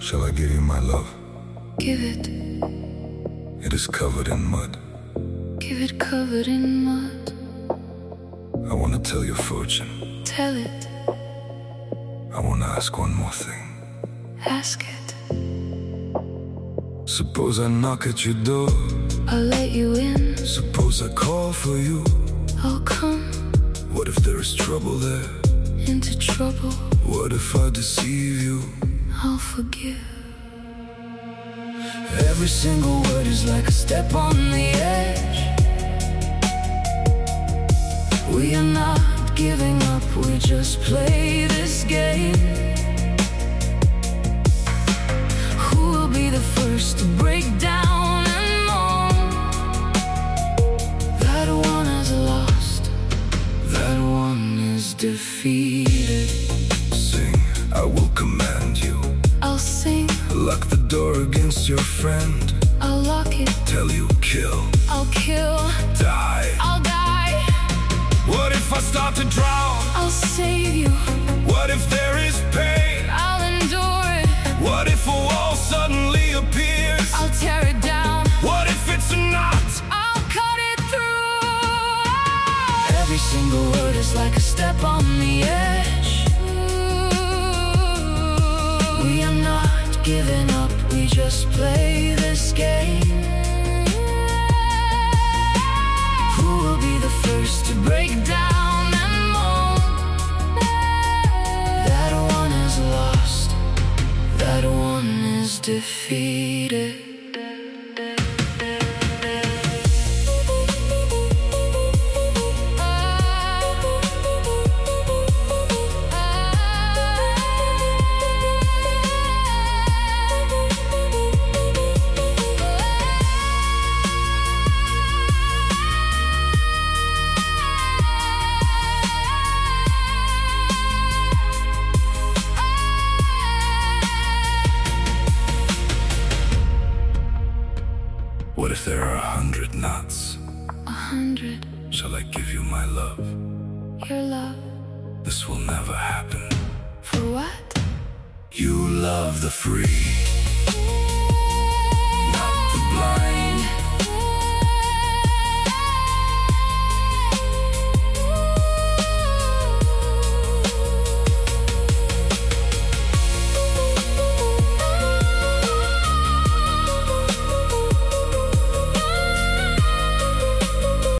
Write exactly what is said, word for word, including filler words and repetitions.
Shall I give you my love? Give it. It is covered in mud. Give it covered in mud. I want to tell your fortune. Tell it. I want to ask one more thing. Ask it. Suppose I knock at your door. I'll let you in. Suppose I call for you. I'll come. What if there is trouble there? Into trouble. What if I deceive you? I'll forgive. Every single word is like a step on the edge. We are not giving up, we just play this game. Who will be the first to break down and moan? That one is lost. That one is defeated. Sing, I will command you. I'll sing. Lock the door against your friend. I'll lock it. Tell you kill. I'll kill. Die. I'll die. What if I start to drown? I'll save you. What if there is pain? I'll endure it. What if a wall suddenly appears? I'll tear it down. What if it's a knot? I'll cut it through. Every single word is like a step on the edge. We are not giving up, we just play this game. Who will be the first to break down and moan? That one is lost. That one is defeated. What if there are a hundred knots? A hundred. Shall I give you my love? Your love. This will never happen. For what? You love the free.